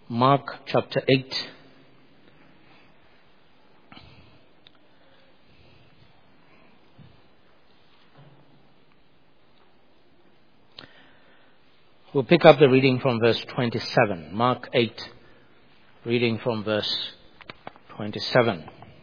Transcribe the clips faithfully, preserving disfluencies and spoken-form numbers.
Mark chapter eight. We'll pick up the reading from verse twenty-seven. Mark eight, reading from verse twenty-seven.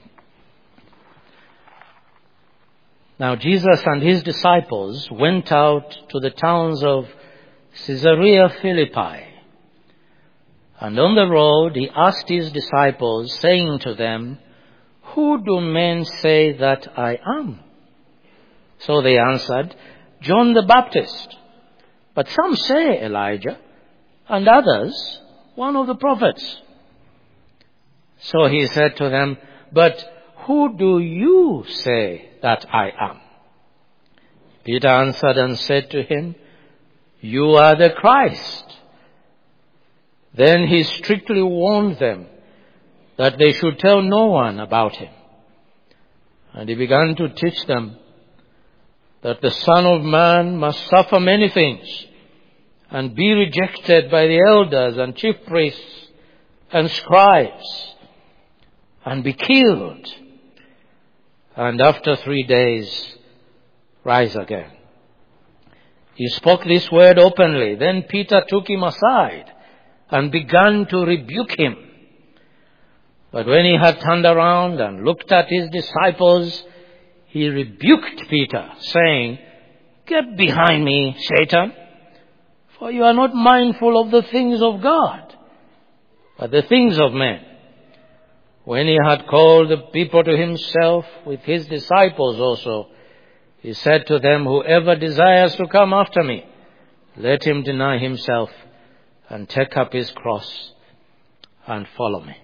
Now Jesus and his disciples went out to the towns of Caesarea Philippi. And on the road he asked his disciples, saying to them, "Who do men say that I am?" So they answered, "John the Baptist. But some say Elijah, and others one of the prophets." So he said to them, "But who do you say that I am?" Peter answered and said to him, "You are the Christ." Then he strictly warned them that they should tell no one about him. And he began to teach them that the Son of Man must suffer many things and be rejected by the elders and chief priests and scribes and be killed, and after three days rise again. He spoke this word openly. Then Peter took him aside and began to rebuke him. But when he had turned around and looked at his disciples, he rebuked Peter, saying, "Get behind me, Satan, for you are not mindful of the things of God, but the things of men." When he had called the people to himself with his disciples also, he said to them, "Whoever desires to come after me, let him deny himself and take up his cross and follow me."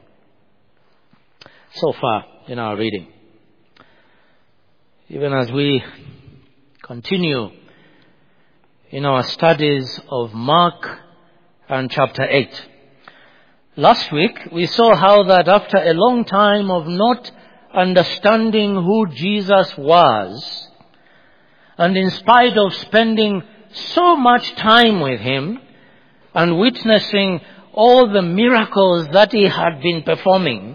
So far in our reading. Even as we continue in our studies of Mark and chapter eight. Last week we saw how that after a long time of not understanding who Jesus was, and in spite of spending so much time with him and witnessing all the miracles that he had been performing,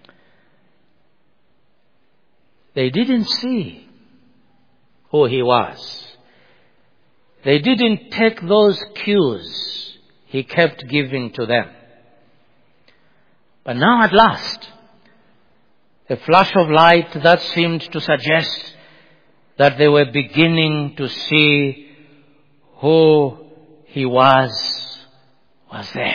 they didn't see who he was. They didn't take those cues he kept giving to them. But now at last, a flash of light that seemed to suggest that they were beginning to see who he was, was there.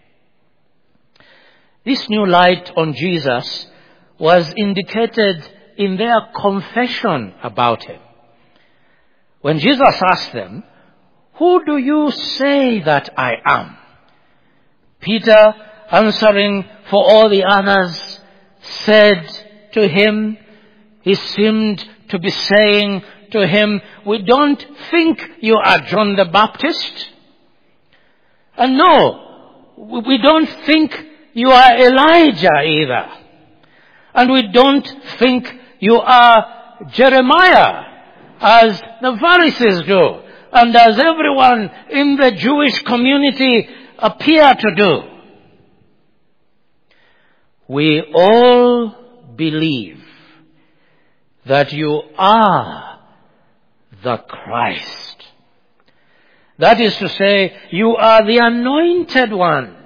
This new light on Jesus was indicated in their confession about him. When Jesus asked them, "Who do you say that I am?" Peter, answering for all the others, said to him, he seemed to be saying to him, "We don't think you are John the Baptist. And no, we don't think you are Elijah either. And we don't think you are Jeremiah, as the Pharisees do, and as everyone in the Jewish community appear to do. We all believe that you are the Christ. That is to say, you are the anointed one.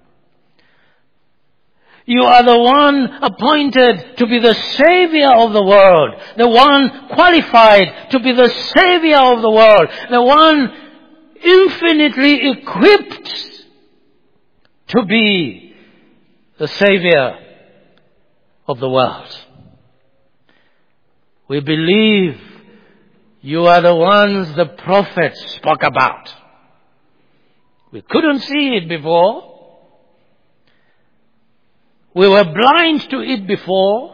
You are the one appointed to be the Savior of the world, the one qualified to be the Savior of the world, the one infinitely equipped to be the Savior of the world. We believe you are the ones the prophets spoke about. We couldn't see it before. We were blind to it before,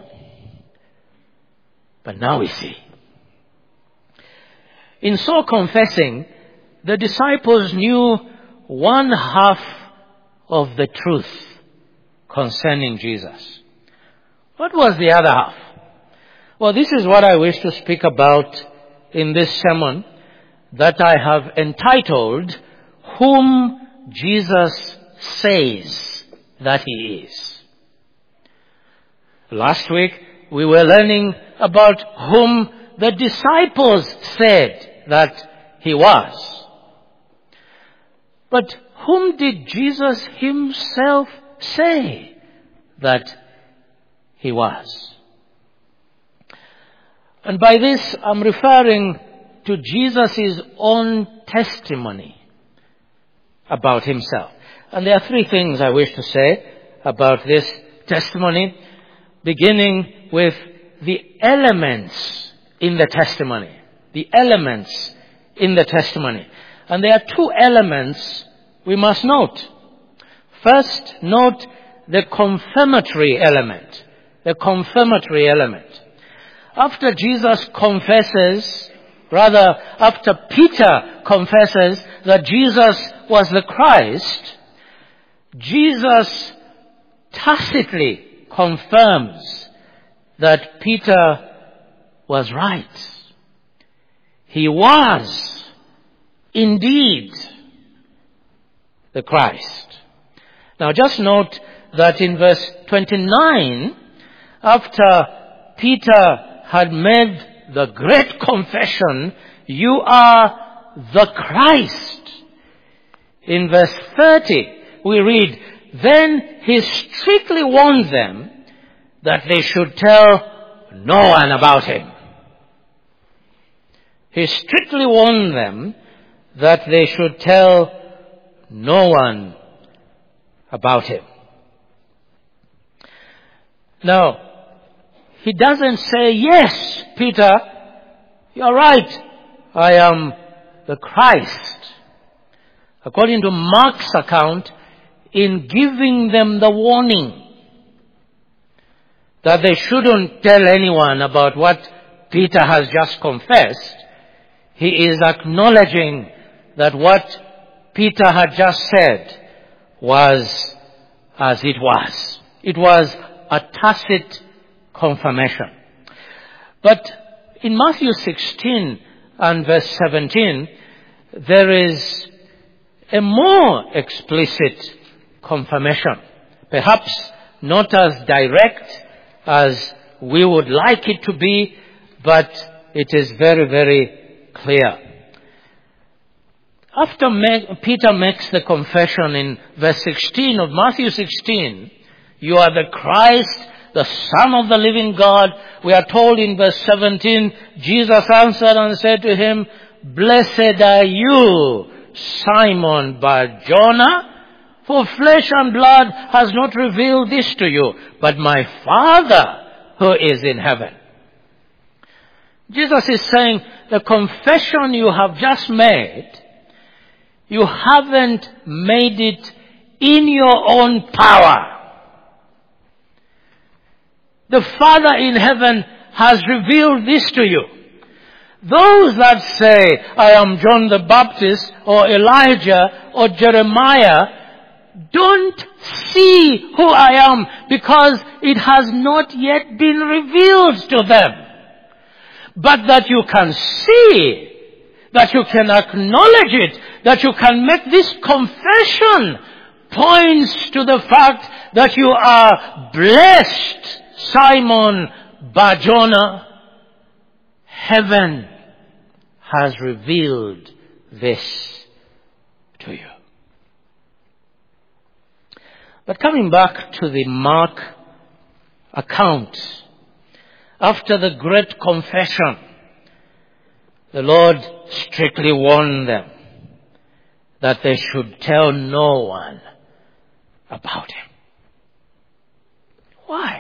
but now we see. In so confessing, the disciples knew one half of the truth concerning Jesus. What was the other half? Well, this is what I wish to speak about in this sermon that I have entitled, "Whom Jesus Says that he is. Last week, we were learning about whom the disciples said that he was. But whom did Jesus himself say that he was? And by this, I'm referring to Jesus' own testimony about himself. And there are three things I wish to say about this testimony, beginning with the elements in the testimony. The elements in the testimony. And there are two elements we must note. First, note the confirmatory element. The confirmatory element. After Jesus confesses, rather after Peter confesses that Jesus was the Christ, Jesus tacitly confirms that Peter was right. He was indeed the Christ. Now just note that in verse twenty-nine, after Peter had made the great confession, "You are the Christ," in verse thirty, we read, "Then he strictly warned them that they should tell no one about him." He strictly warned them that they should tell no one about him. Now, he doesn't say, "Yes, Peter, you're right, I am the Christ." According to Mark's account, in giving them the warning that they shouldn't tell anyone about what Peter has just confessed, he is acknowledging that what Peter had just said was as it was. It was a tacit confirmation. But in Matthew sixteen and verse seventeen, there is a more explicit confirmation. Perhaps not as direct as we would like it to be, but it is very, very clear. After Peter makes the confession in verse sixteen of Matthew sixteen, "You are the Christ, the Son of the living God," we are told in verse seventeen, Jesus answered and said to him, "Blessed are you, Simon Bar-Jonah, for flesh and blood has not revealed this to you, but my Father who is in heaven." Jesus is saying, the confession you have just made, you haven't made it in your own power. The Father in heaven has revealed this to you. Those that say, "I am John the Baptist," or Elijah, or Jeremiah, don't see who I am because it has not yet been revealed to them. But that you can see, that you can acknowledge it, that you can make this confession points to the fact that you are blessed, Simon Bar-Jonah. Heaven has revealed this to you. But coming back to the Mark account, after the great confession, the Lord strictly warned them that they should tell no one about him. Why?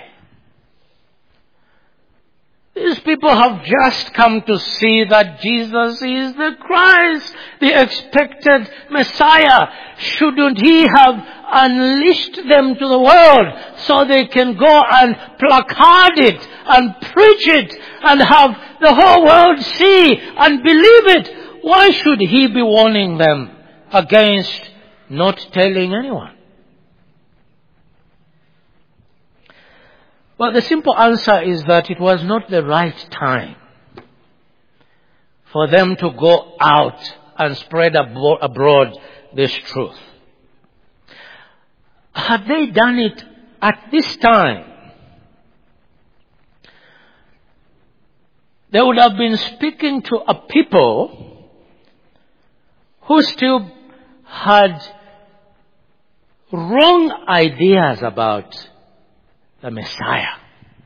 These people have just come to see that Jesus is the Christ, the expected Messiah. Shouldn't he have unleashed them to the world so they can go and placard it and preach it and have the whole world see and believe it? Why should he be warning them against not telling anyone? Well, the simple answer is that it was not the right time for them to go out and spread abroad this truth. had they done it at this time, they would have been speaking to a people who still had wrong ideas about the Messiah.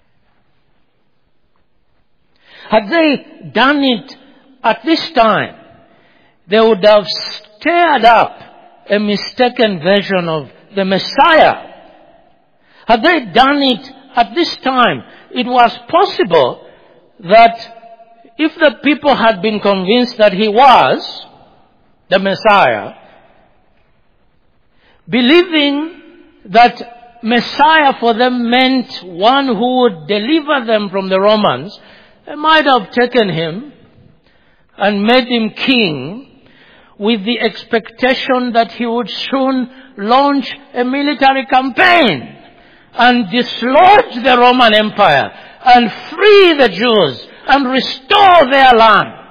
Had they done it at this time, they would have stirred up a mistaken version of the Messiah. Had they done it at this time, it was possible that if the people had been convinced that he was the Messiah, believing that Messiah for them meant one who would deliver them from the Romans, they might have taken him and made him king with the expectation that he would soon launch a military campaign and dislodge the Roman Empire and free the Jews and restore their land.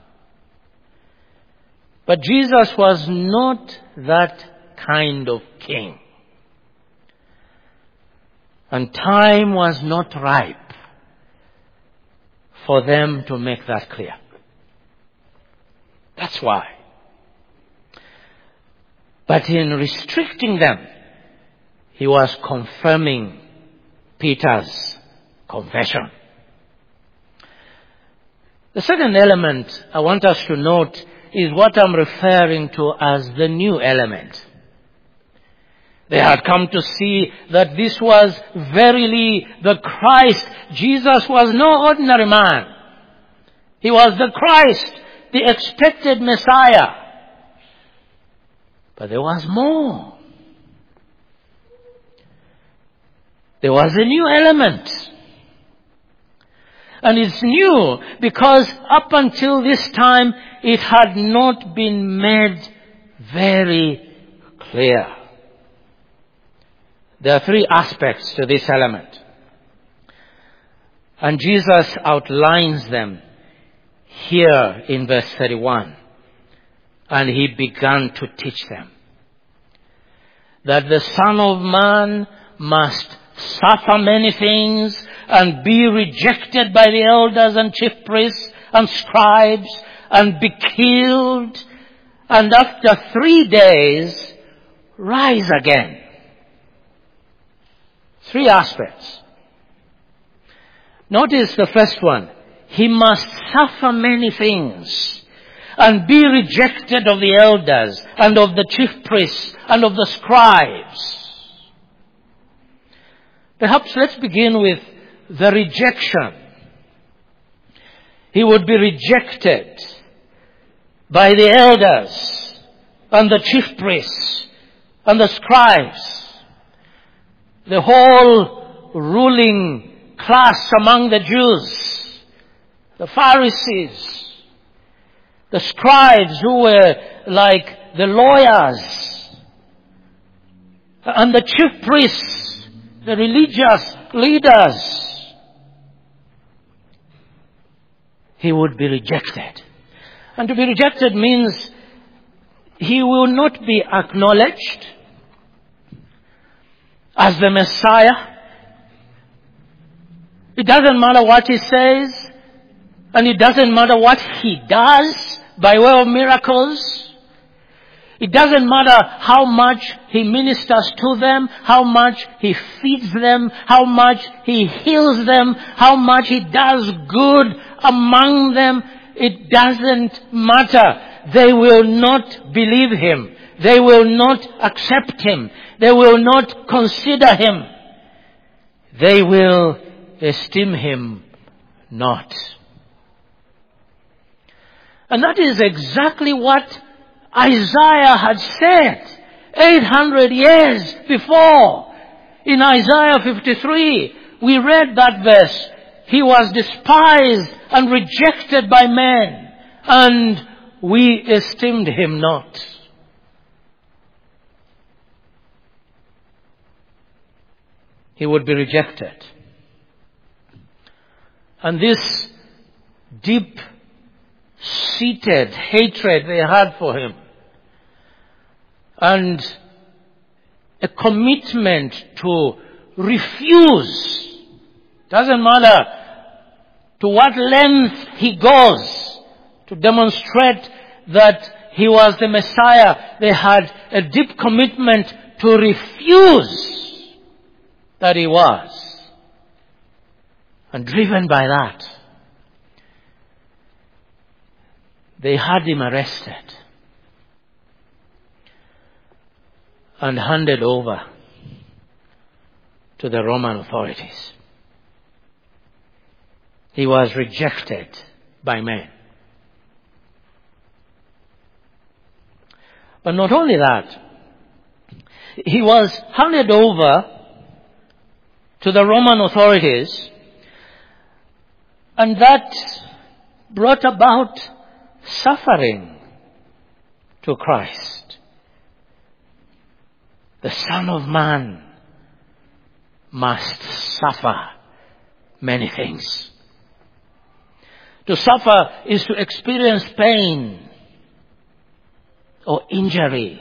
But Jesus was not that kind of king. And time was not ripe for them to make that clear. That's why. But in restricting them, he was confirming Peter's confession. The second element I want us to note is what I'm referring to as the new element. They had come to see that this was verily the Christ. Jesus was no ordinary man. He was the Christ, the expected Messiah. But there was more. There was a new element. And it's new because up until this time it had not been made very clear. There are three aspects to this element. And Jesus outlines them here in verse thirty-one. And he began to teach them that the Son of Man must suffer many things and be rejected by the elders and chief priests and scribes and be killed, and after three days rise again. Three aspects. Notice the first one. He must suffer many things and be rejected of the elders and of the chief priests and of the scribes. Perhaps let's begin with the rejection. He would be rejected by the elders and the chief priests and the scribes. The whole ruling class among the Jews, the Pharisees, the scribes who were like the lawyers, and the chief priests, the religious leaders. He would be rejected. And to be rejected means he will not be acknowledged as the Messiah. It doesn't matter what he says, and it doesn't matter what he does by way of miracles. It doesn't matter how much he ministers to them, how much he feeds them, how much he heals them, how much he does good among them. It doesn't matter. They will not believe him. They will not accept him. They will not consider him. They will esteem him not. And that is exactly what Isaiah had said eight hundred years before. In Isaiah fifty-three, we read that verse. He was despised and rejected by men, and we esteemed him not. He would be rejected. And this deep-seated hatred they had for him, and a commitment to refuse. Doesn't matter to what length he goes to demonstrate that he was the Messiah. They had a deep commitment to refuse that he was. And driven by that, they had him arrested and handed over to the Roman authorities. He was rejected by men. But not only that, he was handed over to the Roman authorities, and that brought about suffering to Christ. The Son of Man must suffer many things. To suffer is to experience pain or injury.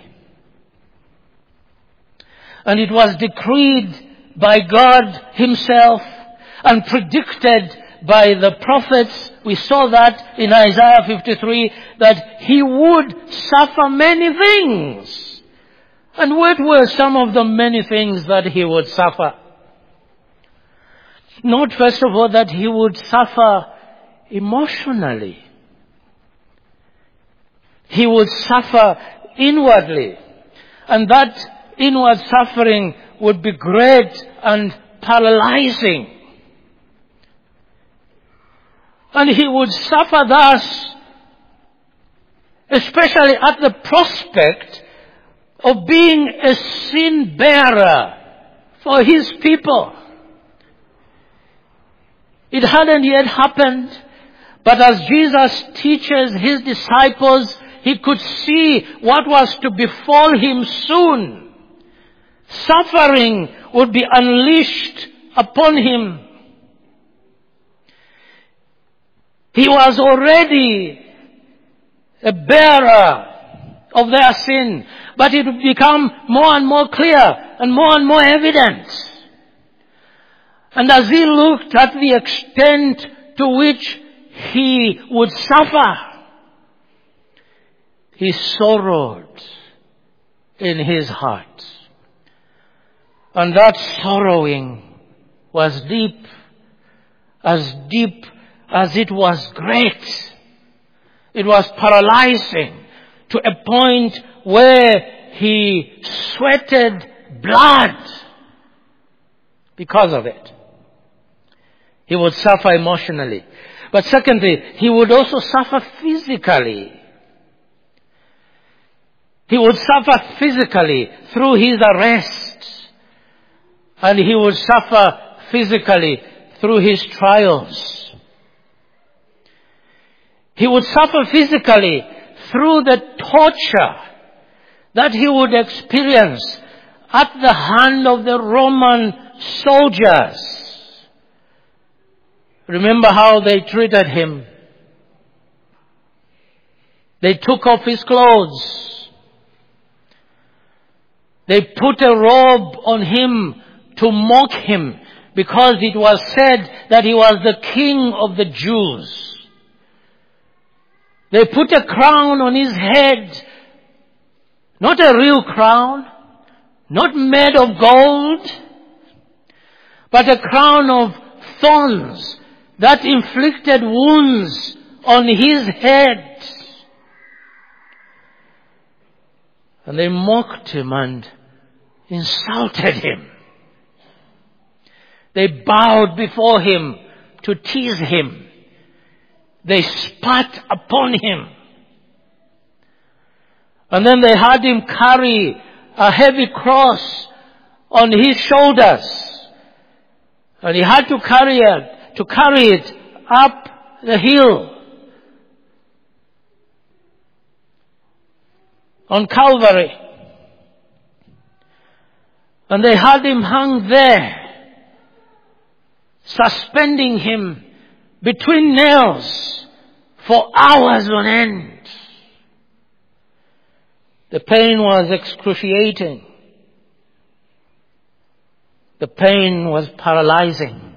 And it was decreed by God himself and predicted by the prophets. We saw that in Isaiah fifty-three, that he would suffer many things. And what were some of the many things that he would suffer? Note first of all that he would suffer emotionally. He would suffer inwardly. And that inward suffering would be great and paralyzing. And he would suffer thus, especially at the prospect of being a sin bearer for his people. It hadn't yet happened, but as Jesus teaches his disciples, he could see what was to befall him soon. Suffering would be unleashed upon him. He was already a bearer of their sin, but it would become more and more clear and more and more evident. And as he looked at the extent to which he would suffer, he sorrowed in his heart. And that sorrowing was deep, as deep as it was great. It was paralyzing to a point where he sweated blood because of it. He would suffer emotionally. But secondly, he would also suffer physically. He would suffer physically through his arrest. And he would suffer physically through his trials. He would suffer physically through the torture that he would experience at the hand of the Roman soldiers. Remember how they treated him. They took off his clothes. They put a robe on him to mock him, because it was said that he was the king of the Jews. They put a crown on his head, not a real crown, not made of gold, but a crown of thorns that inflicted wounds on his head. And they mocked him and insulted him. They bowed before him to tease him. They spat upon him. And then they had him carry a heavy cross on his shoulders. And he had to carry it, to carry it up the hill on Calvary. And they had him hung there, suspending him between nails for hours on end. The pain was excruciating. The pain was paralyzing.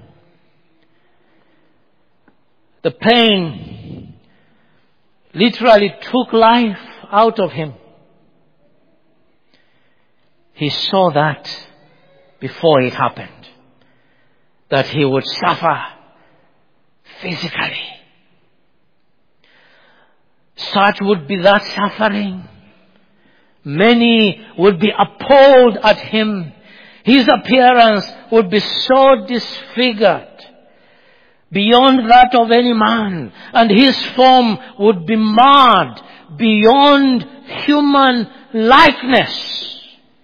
The pain literally took life out of him. He saw that before it happened, that he would suffer physically. Such would be that suffering. Many would be appalled at him. His appearance would be so disfigured beyond that of any man, and his form would be marred beyond human likeness.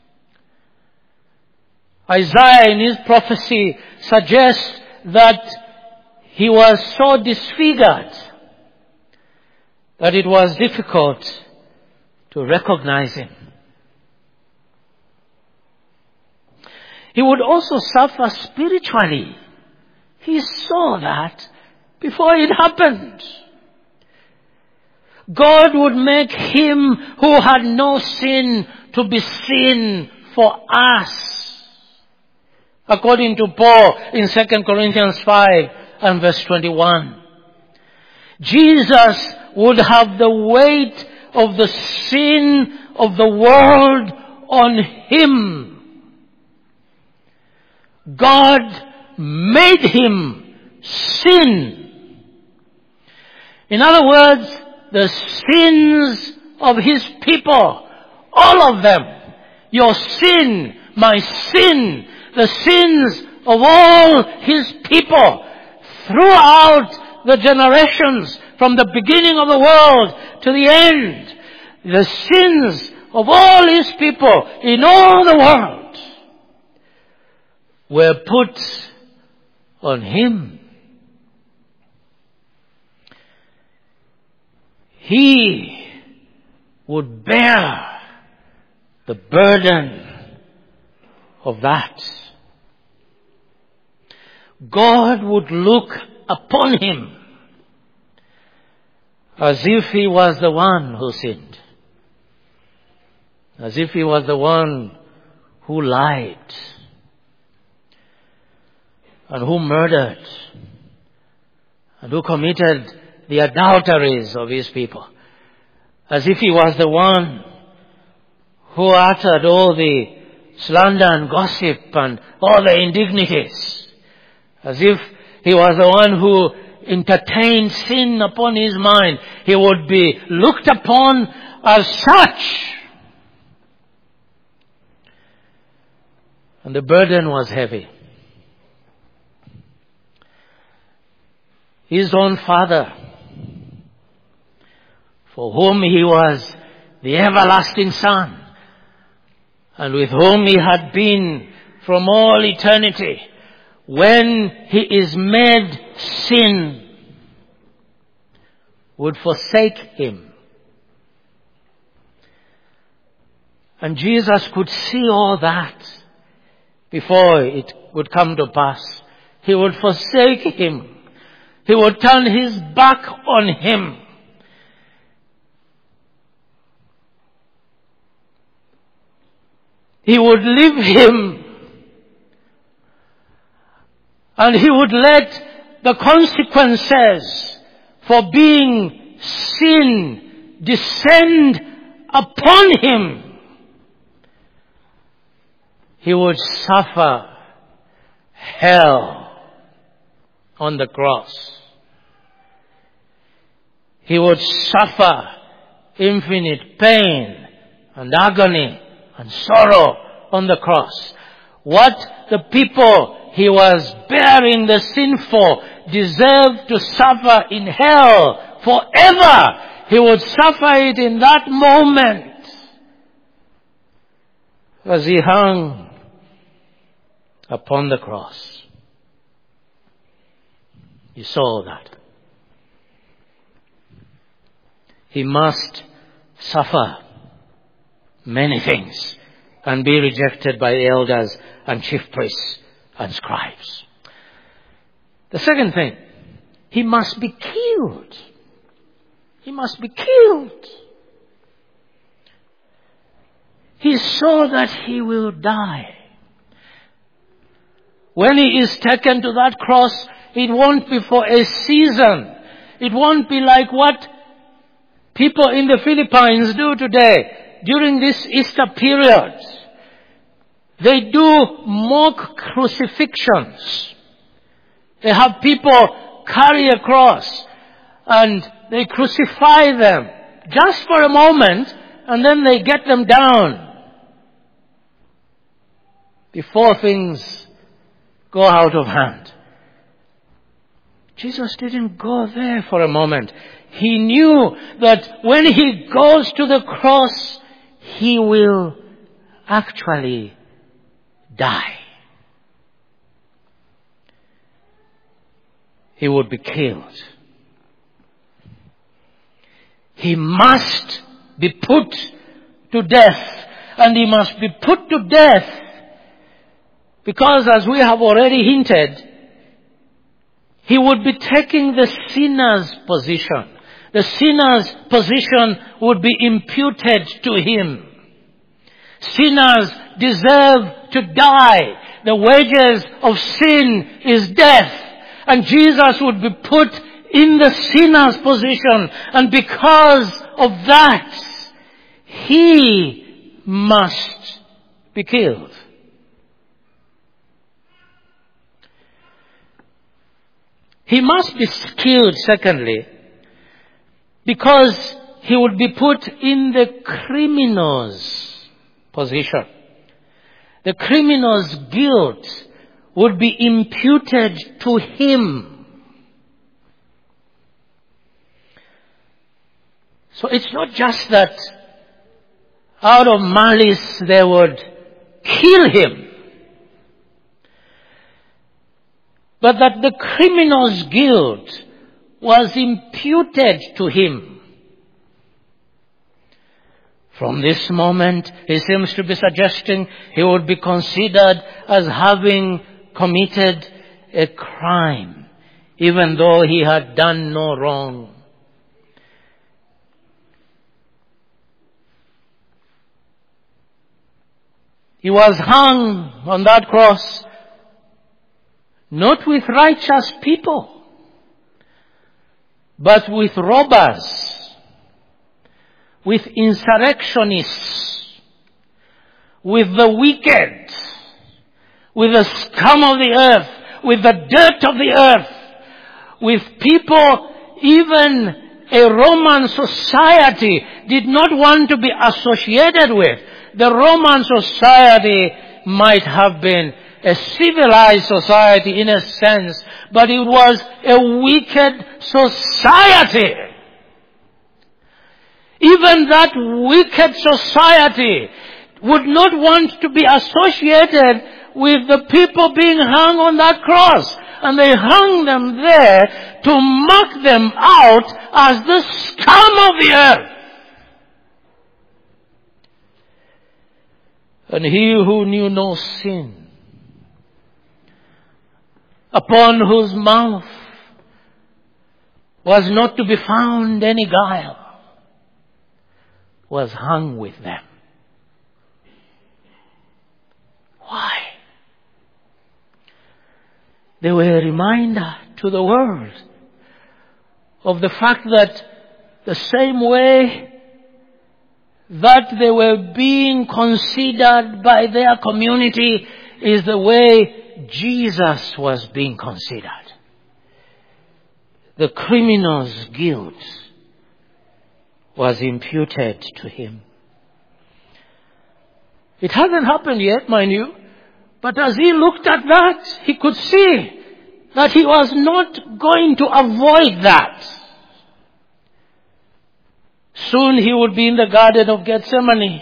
Isaiah in his prophecy suggests that he was so disfigured that it was difficult to recognize him. He would also suffer spiritually. He saw that before it happened. God would make him who had no sin to be sin for us. According to Paul in Second Corinthians five and verse twenty-one. Jesus would have the weight of the sin of the world on him. God made him sin. In other words, the sins of his people, all of them, your sin, my sin, the sins of all his people throughout the generations, from the beginning of the world to the end, the sins of all his people in all the world were put on him. He would bear the burden of that. God would look upon him as if he was the one who sinned. As if he was the one who lied and who murdered and who committed the adulteries of his people. As if he was the one who uttered all the slander and gossip and all the indignities. As if he was the one who entertained sin upon his mind. He would be looked upon as such. And the burden was heavy. His own father, for whom he was the everlasting Son, and with whom he had been from all eternity, when he is made sin, would forsake him. And Jesus could see all that before it would come to pass. He would forsake him. He would turn his back on him. He would leave him. And he would let the consequences for being sin descend upon him. He would suffer hell on the cross. He would suffer infinite pain and agony and sorrow on the cross. What the people he was bearing the sin for deserved to suffer in hell forever. He would suffer it in that moment as he hung upon the cross. You saw that. He must suffer many things and be rejected by elders and chief priests and scribes. The second thing, he must be killed. He must be killed. He saw that he will die. when he is taken to that cross, it won't be for a season. It won't be like what people in the Philippines do today during this Easter period. They do mock crucifixions. They have people carry a cross and they crucify them just for a moment, and then they get them down before things go out of hand. Jesus didn't go there for a moment. He knew that when he goes to the cross, he will actually die. He would be killed. He must be put to death. And he must be put to death because, as we have already hinted, he would be taking the sinner's position. The sinner's position would be imputed to him. Sinners deserve to die. The wages of sin is death. And Jesus would be put in the sinner's position. And because of that, he must be killed. He must be killed, secondly, because he would be put in the criminal's position. The criminal's guilt would be imputed to him. So it's not just that out of malice they would kill him, but that the criminal's guilt was imputed to him. From this moment, he seems to be suggesting he would be considered as having committed a crime, even though he had done no wrong. He was hung on that cross, not with righteous people, but with robbers, with insurrectionists, with the wicked, with the scum of the earth, with the dirt of the earth, with people even a Roman society did not want to be associated with. The Roman society might have been a civilized society in a sense, but it was a wicked society. Even that wicked society would not want to be associated with the people being hung on that cross. And they hung them there to mark them out as the scum of the earth. And he who knew no sin, upon whose mouth was not to be found any guile, was hung with them. Why? They were a reminder to the world of the fact that the same way that they were being considered by their community is the way Jesus was being considered. The criminal's guilt was imputed to him. It hasn't happened yet, mind you, but as he looked at that, he could see that he was not going to avoid that. Soon he would be in the Garden of Gethsemane,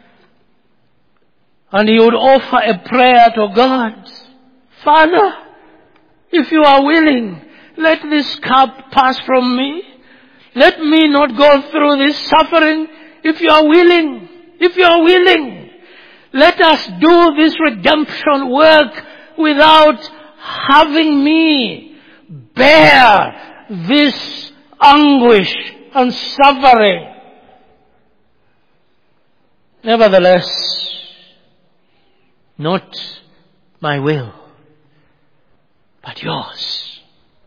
and he would offer a prayer to God. Father, if you are willing, let this cup pass from me. Let me not go through this suffering. If you are willing, if you are willing, let us do this redemption work without having me bear this anguish and suffering. Nevertheless, not my will, but yours.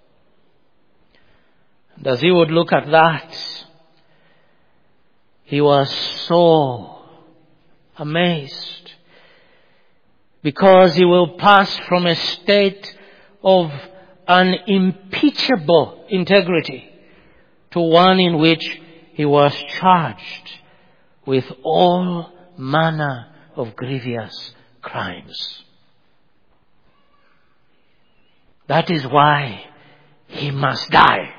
And as he would look at that, he was so amazed, because he will pass from a state of unimpeachable integrity to one in which he was charged with all manner of grievous crimes. That is why he must die.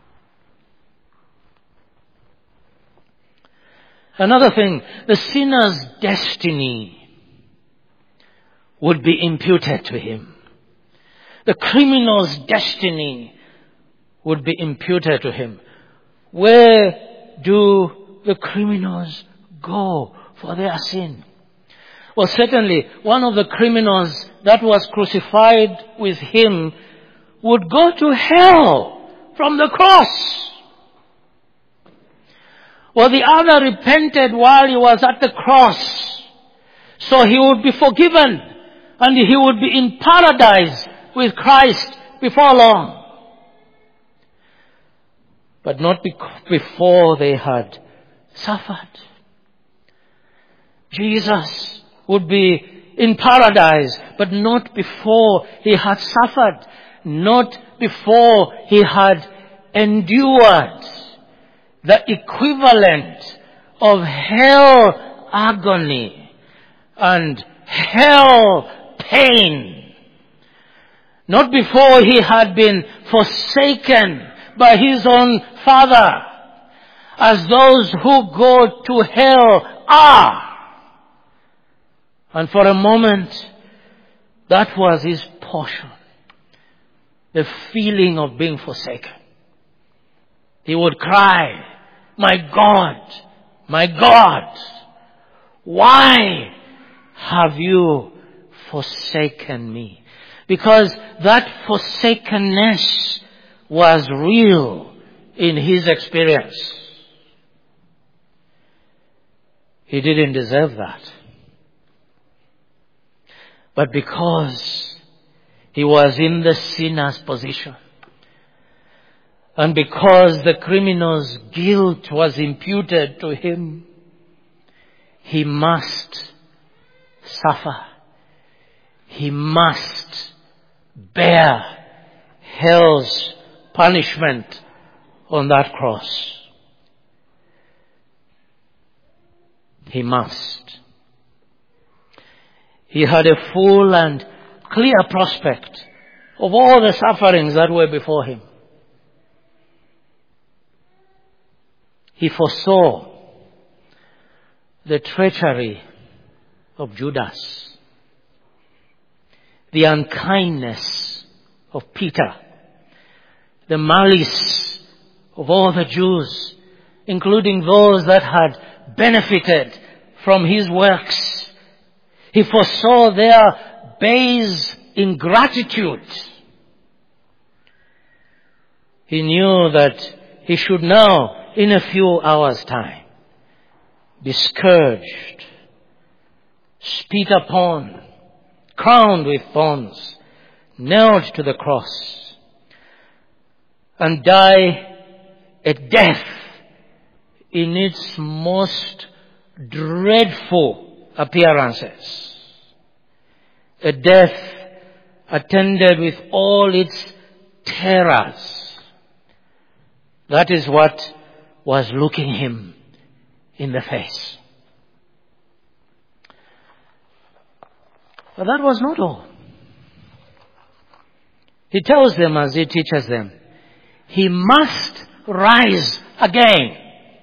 Another thing, the sinner's destiny would be imputed to him. The criminal's destiny would be imputed to him. Where do the criminals go for their sin? Well, certainly one of the criminals that was crucified with him would go to hell from the cross. Well, the other repented while he was at the cross, so he would be forgiven and he would be in paradise with Christ before long. But not be- before they had suffered. Jesus would be in paradise, but not before he had suffered, not before he had endured the equivalent of hell agony and hell pain. Not before he had been forsaken by his own Father, as those who go to hell are. And for a moment, that was his portion. The feeling of being forsaken. He would cry, "My God, my God, why have you forsaken me?" Because that forsakenness was real in his experience. He didn't deserve that. But because he was in the sinner's position, and because the criminal's guilt was imputed to him, he must suffer. He must bear hell's punishment on that cross. He must. He had a full and clear prospect of all the sufferings that were before him. He foresaw the treachery of Judas, the unkindness of Peter, the malice of all the Jews, including those that had benefited from his works. He foresaw their base ingratitude. He knew that he should now, in a few hours' time, be scourged, spit upon, crowned with thorns, nailed to the cross, and die a death in its most dreadful appearances. A death attended with all its terrors. That is what was looking him in the face. But that was not all. He tells them as he teaches them, he must rise again.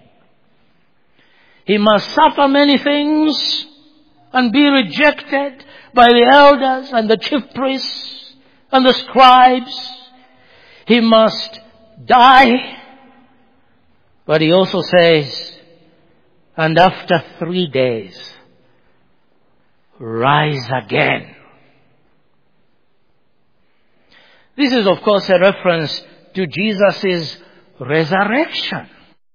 He must suffer many things and be rejected by the elders and the chief priests and the scribes. He must die. But he also says, and after three days, rise again. This is, of course, a reference to Jesus' resurrection.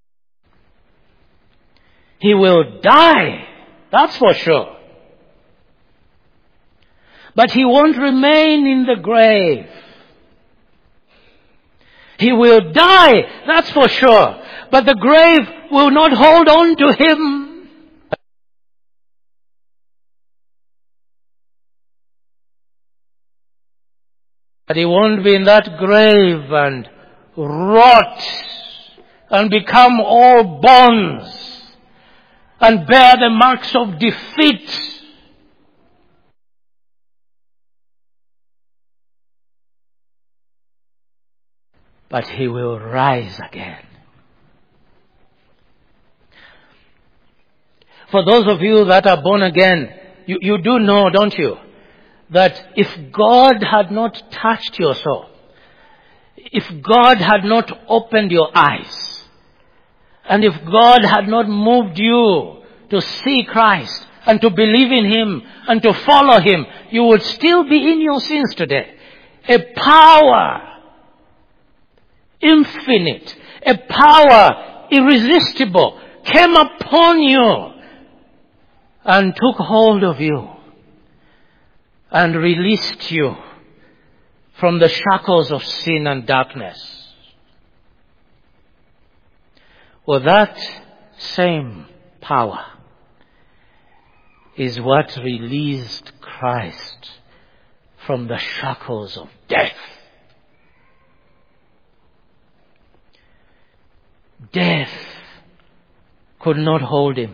He will die, that's for sure. But he won't remain in the grave. He will die, that's for sure. But the grave will not hold on to him. But he won't be in that grave and rot and become all bones and bear the marks of defeat. But he will rise again. For those of you that are born again, you, you do know, don't you, that if God had not touched your soul, if God had not opened your eyes, and if God had not moved you to see Christ and to believe in Him and to follow Him, you would still be in your sins today. A power infinite, a power irresistible came upon you and took hold of you and released you from the shackles of sin and darkness. Well, that same power is what released Christ from the shackles of death. Death could not hold him.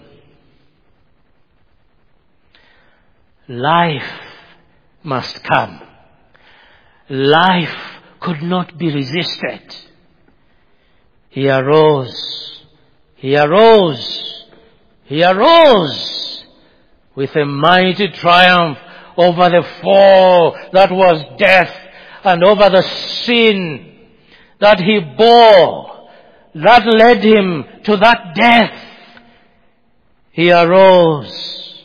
Life must come. Life could not be resisted. He arose. He arose. He arose with a mighty triumph over the fall that was death and over the sin that he bore that led him to that death. He arose.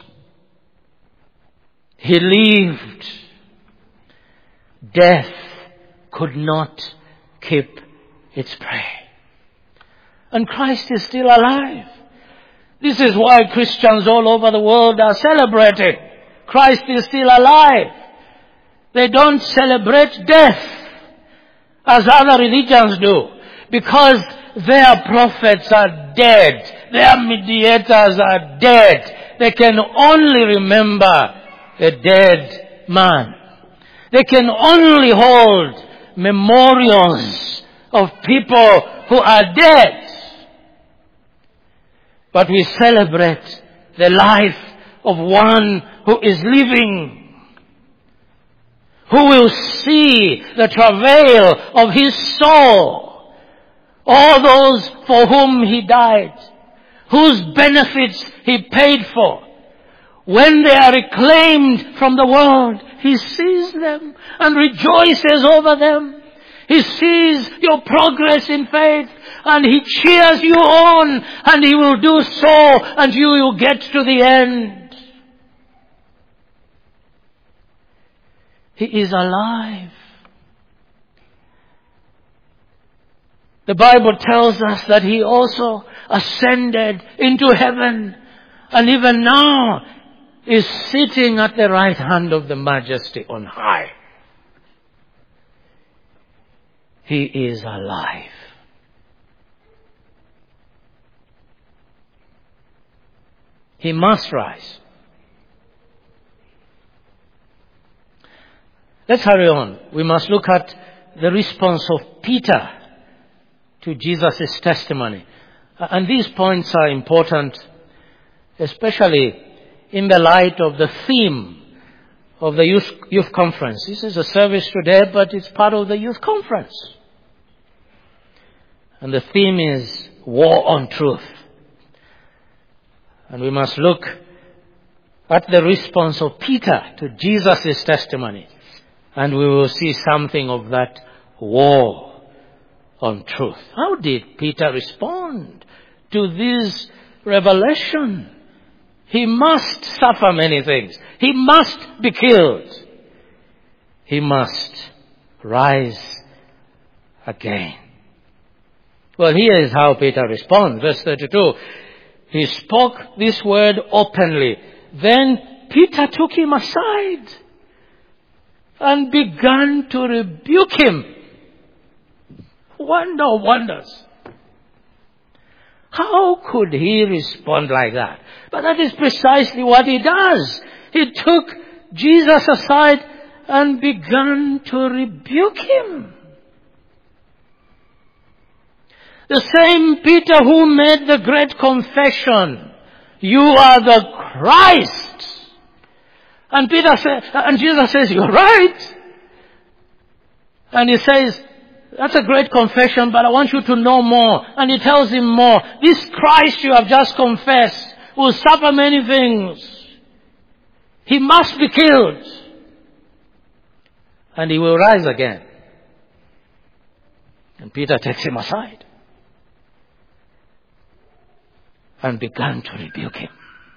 He lived. Death could not keep its prey. And Christ is still alive. This is why Christians all over the world are celebrating. Christ is still alive. They don't celebrate death as other religions do, because their prophets are dead. Their mediators are dead. They can only remember a dead man. They can only hold memorials of people who are dead. But we celebrate the life of one who is living, who will see the travail of his soul. All those for whom he died, whose benefits he paid for. When they are reclaimed from the world, he sees them and rejoices over them. He sees your progress in faith and he cheers you on, and he will do so until you get to the end. He is alive. The Bible tells us that he also ascended into heaven and even now is sitting at the right hand of the Majesty on high. He is alive. He must rise. Let's hurry on. We must look at the response of Peter to Jesus' testimony. And these points are important, especially in the light of the theme of the youth, youth conference. This is a service today, but it's part of the youth conference. And the theme is War on Truth. And we must look at the response of Peter to Jesus' testimony. And we will see something of that war on truth. How did Peter respond to this revelation? He must suffer many things. He must be killed. He must rise again. Well, here is how Peter responds. Verse thirty-two. He spoke this word openly. Then Peter took him aside and began to rebuke him. Wonder of wonders. How could he respond like that? But that is precisely what he does. He took Jesus aside and began to rebuke him. The same Peter who made the great confession, "You are the Christ." And Peter said, and Jesus says, "You're right." And he says, "That's a great confession, but I want you to know more." And he tells him more. "This Christ you have just confessed will suffer many things. He must be killed. And he will rise again." And Peter takes him aside and began to rebuke him.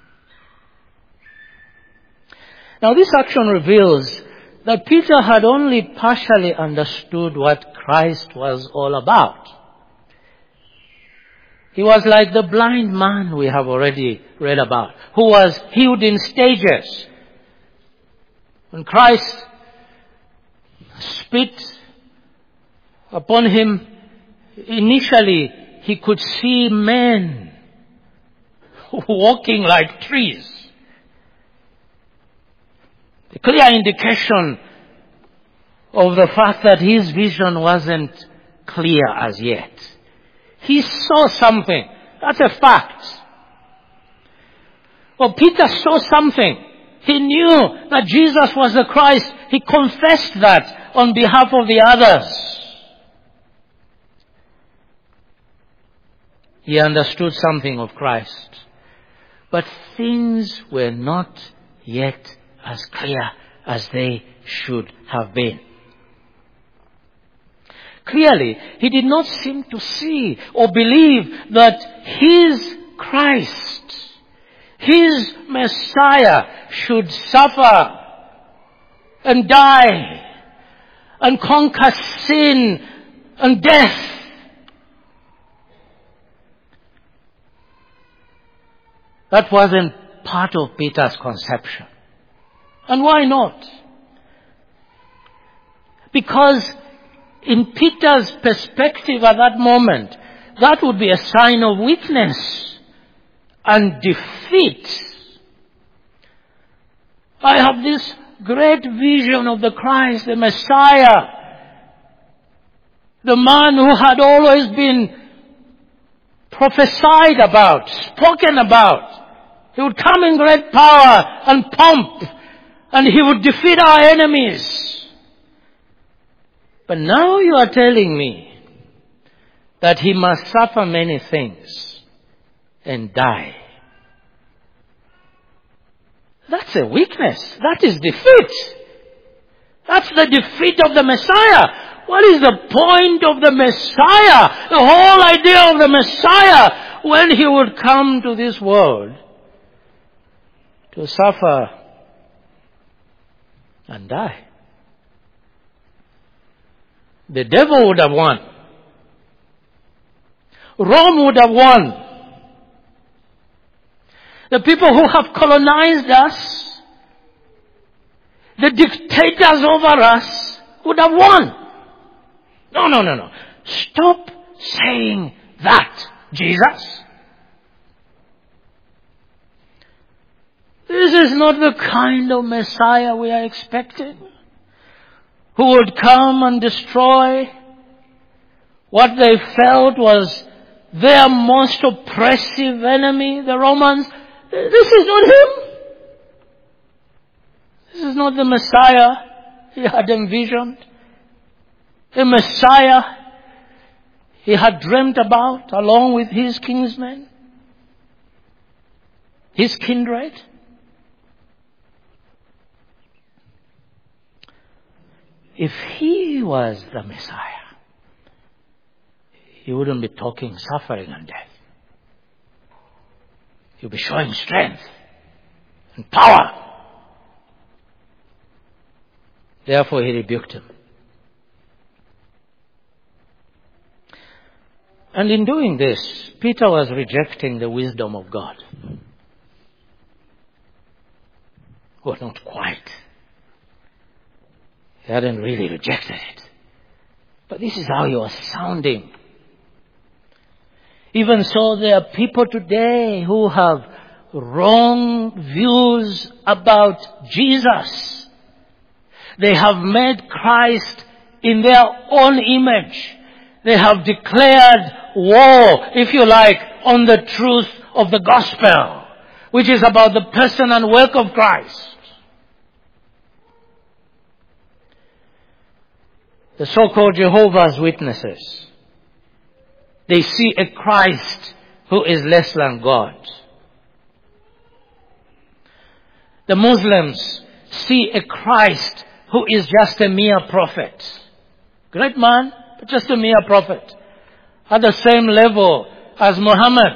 Now this action reveals that Peter had only partially understood what Christ was all about. He was like the blind man we have already read about, who was healed in stages. When Christ spit upon him, initially he could see men walking like trees. A clear indication of the fact that his vision wasn't clear as yet. He saw something. That's a fact. Well, Peter saw something. He knew that Jesus was the Christ. He confessed that on behalf of the others. He understood something of Christ. But things were not yet as clear as they should have been. Clearly, he did not seem to see or believe that his Christ, his Messiah, should suffer and die and conquer sin and death. That wasn't part of Peter's conception. And why not? Because in Peter's perspective at that moment, that would be a sign of weakness and defeat. I have this great vision of the Christ, the Messiah, the man who had always been prophesied about, spoken about. He would come in great power and pomp, and he would defeat our enemies. But now you are telling me that he must suffer many things and die. That's a weakness. That is defeat. That's the defeat of the Messiah. What is the point of the Messiah? The whole idea of the Messiah, when he would come to this world to suffer and die. The devil would have won. Rome would have won. The people who have colonized us, the dictators over us, would have won. No, no, no, no. Stop saying that, Jesus. This is not the kind of Messiah we are expecting, who would come and destroy what they felt was their most oppressive enemy, the Romans. This is not him. This is not the Messiah he had envisioned. The Messiah he had dreamt about along with his kinsmen, his kindred. If he was the Messiah, he wouldn't be talking suffering and death. He would be showing strength and power. Therefore he rebuked him. And in doing this, Peter was rejecting the wisdom of God. Well, not quite. He hadn't really rejected it. But this is how you are sounding. Even so, there are people today who have wrong views about Jesus. They have made Christ in their own image. They have declared war, if you like, on the truth of the gospel, which is about the person and work of Christ. The so-called Jehovah's Witnesses, they see a Christ who is less than God. The Muslims see a Christ who is just a mere prophet. Great man, but just a mere prophet. At the same level as Muhammad.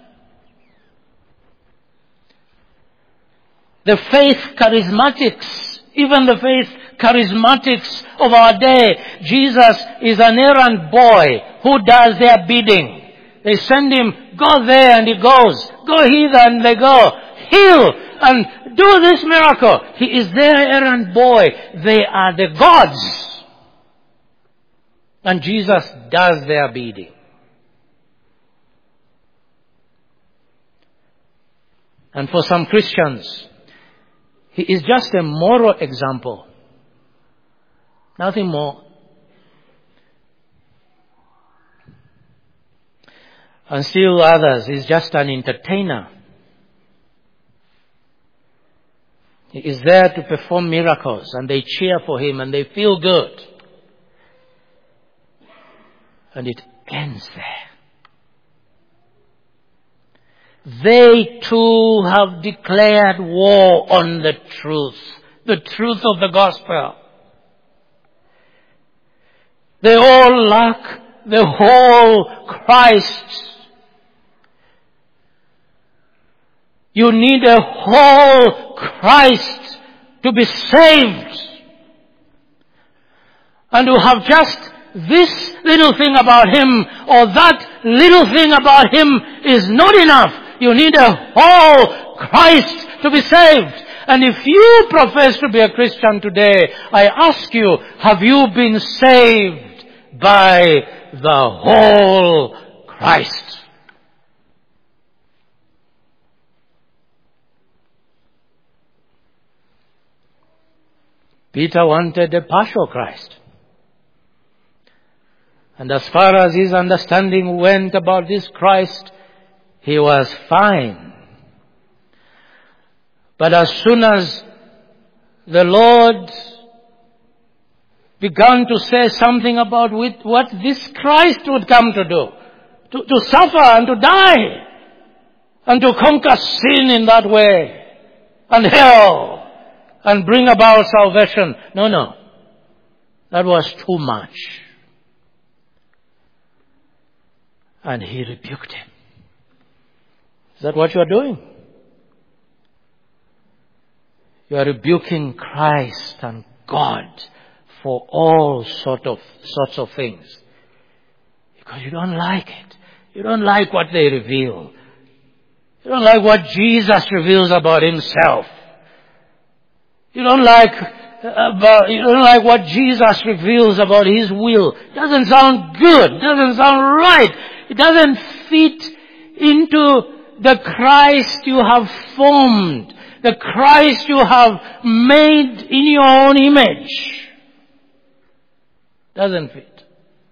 The faith charismatics, even the faith charismatics of our day, Jesus is an errand boy who does their bidding. They send him, go there, and he goes. Go hither, and they go. Heal and do this miracle. He is their errand boy. They are the gods. And Jesus does their bidding. And for some Christians, he is just a moral example. Nothing more. And still others, he's just an entertainer. He is there to perform miracles, and they cheer for him, and they feel good. And it ends there. They too have declared war on the truth, the truth of the gospel. They all lack the whole Christ. You need a whole Christ to be saved. And to have just this little thing about him or that little thing about him is not enough. You need a whole Christ to be saved. And if you profess to be a Christian today, I ask you, have you been saved by the whole Christ? Peter wanted a partial Christ. And as far as his understanding went about this Christ, he was fine. But as soon as the Lord began to say something about with what this Christ would come to do, to, to suffer and to die, and to conquer sin in that way, and hell, and bring about salvation. No, no. That was too much. And he rebuked him. Is that what you are doing? You are rebuking Christ and God for all sort of sorts of things. Because you don't like it. You don't like what they reveal. You don't like what Jesus reveals about himself. You don't like about, you don't like what Jesus reveals about his will. It doesn't sound good. It doesn't sound right. It doesn't fit into the Christ you have formed. The Christ you have made in your own image. Doesn't fit.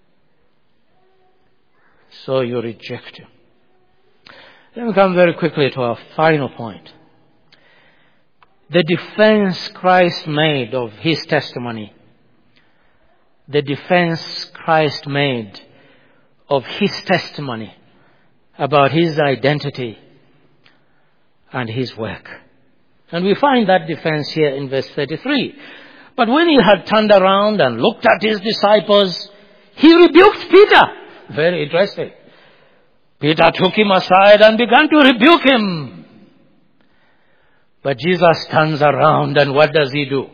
So you reject him. Let me come very quickly to our final point. The defense Christ made of his testimony. The defense Christ made of his testimony about his identity and his work. And we find that defense here in verse thirty-three. But when he had turned around and looked at his disciples, he rebuked Peter. Very interesting. Peter took him aside and began to rebuke him. But Jesus turns around, and what does he do?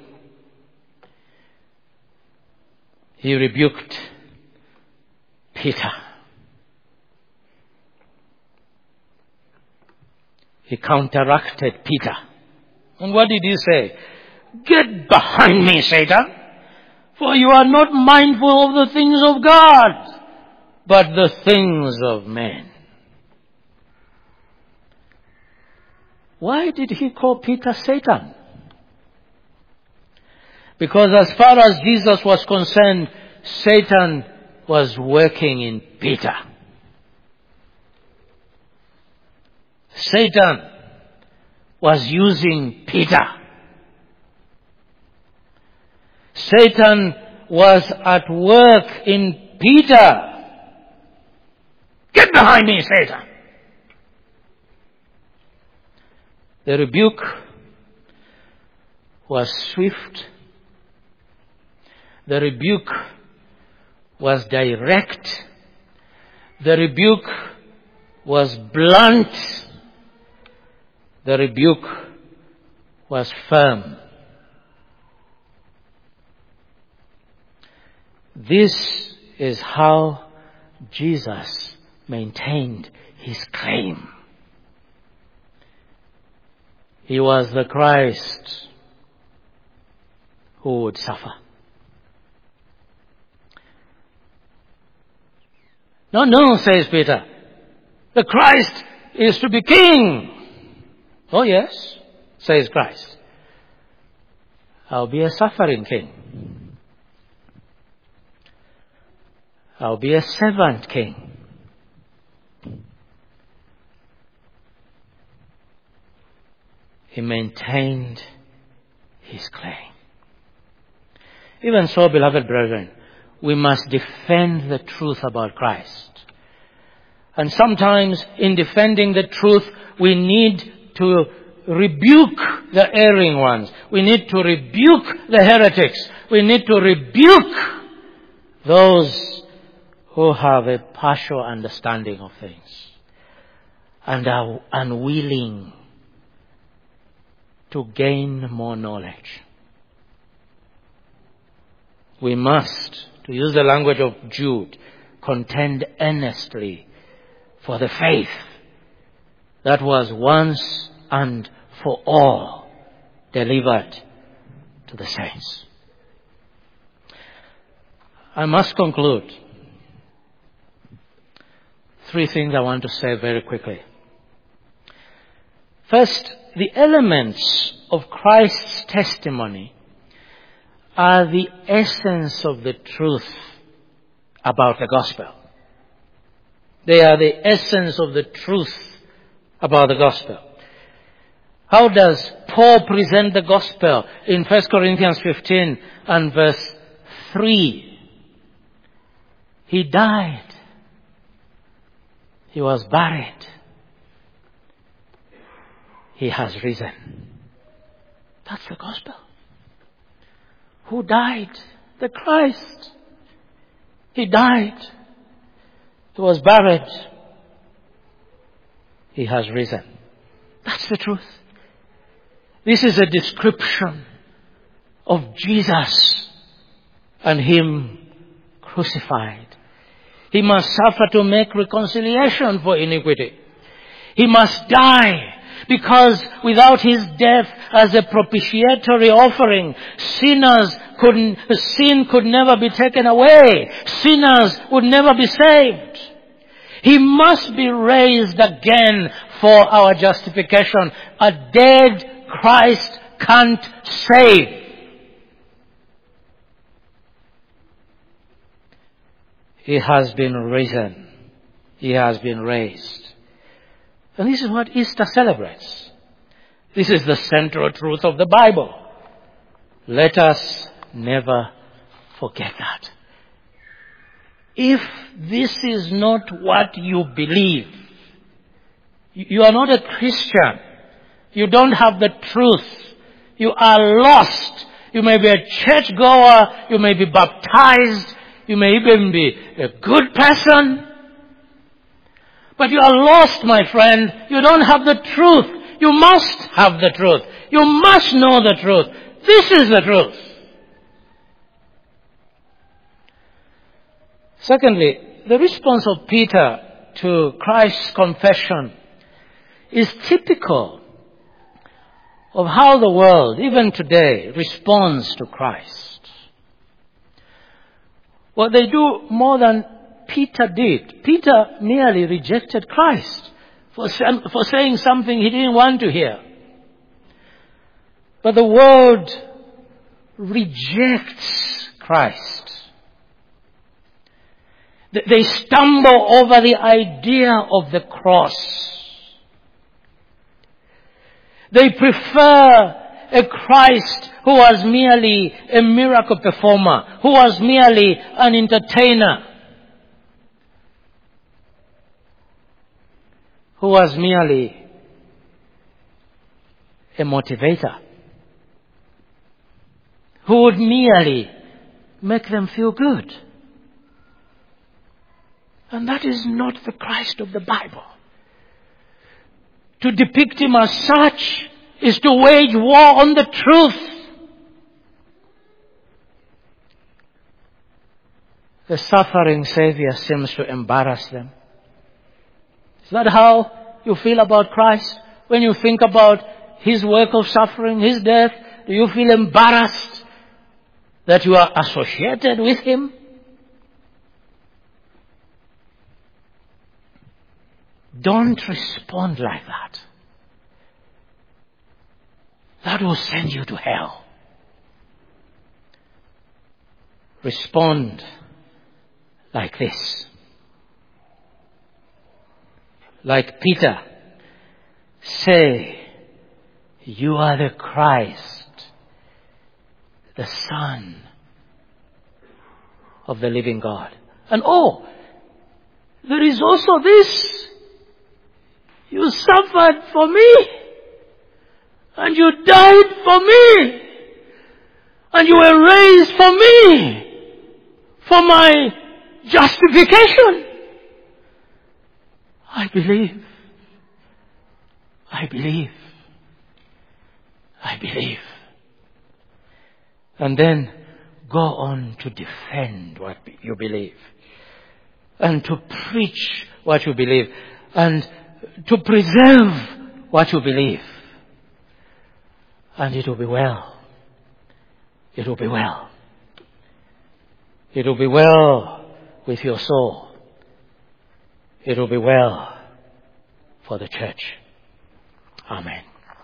He rebuked Peter. He counteracted Peter. And what did he say? Get behind me, Satan. For you are not mindful of the things of God, but the things of men. Why did he call Peter Satan? Because as far as Jesus was concerned, Satan was working in Peter. Satan was using Peter. Satan was at work in Peter. Get behind me, Satan. The rebuke was swift. The rebuke was direct. The rebuke was blunt. The rebuke was firm. This is how Jesus maintained his claim. He was the Christ who would suffer. No, no, says Peter. The Christ is to be king. Oh yes, says Christ. I'll be a suffering king. I'll be a servant king. He maintained his claim. Even so, beloved brethren, we must defend the truth about Christ. And sometimes in defending the truth, we need to rebuke the erring ones. We need to rebuke the heretics. We need to rebuke those who have a partial understanding of things and are unwilling to gain more knowledge. We must, to use the language of Jude, contend earnestly for the faith that was once and for all delivered to the saints. I must conclude. Three things I want to say very quickly. First, the elements of Christ's testimony are the essence of the truth about the gospel. They are the essence of the truth about the gospel. How does Paul present the gospel in First Corinthians fifteen and verse three? He died. He was buried. He has risen. That's the gospel. Who died? The Christ. He died. He was buried. He has risen. That's the truth. This is a description of Jesus and him crucified. He must suffer to make reconciliation for iniquity. He must die because without his death as a propitiatory offering, sinners couldn't, sin could never be taken away. Sinners would never be saved. He must be raised again for our justification. A dead Christ can't save. He has been risen. He has been raised. And this is what Easter celebrates. This is the central truth of the Bible. Let us never forget that. If this is not what you believe, you are not a Christian. You don't have the truth. You are lost. You may be a churchgoer. You may be baptized. You may even be a good person. But you are lost, my friend. You don't have the truth. You must have the truth. You must know the truth. This is the truth. Secondly, the response of Peter to Christ's confession is typical of how the world, even today, responds to Christ. Well, they do more than Peter did. Peter merely rejected Christ for, some, for saying something he didn't want to hear. But the world rejects Christ. They stumble over the idea of the cross. They prefer a Christ who was merely a miracle performer, who was merely an entertainer, who was merely a motivator, who would merely make them feel good. And that is not the Christ of the Bible. To depict him as such is to wage war on the truth. The suffering Savior seems to embarrass them. Is that how you feel about Christ? When you think about his work of suffering, his death, do you feel embarrassed that you are associated with him? Don't respond like that. That will send you to hell. Respond like this. Like Peter, say, you are the Christ, the Son of the living God. And oh, there is also this. You suffered for me. And you died for me. And you were raised for me. For my justification. I believe. I believe. I believe. And then go on to defend what you believe. And to preach what you believe. And to preserve what you believe. And it will be well. It will be well. It will be well with your soul. It will be well for the church. Amen.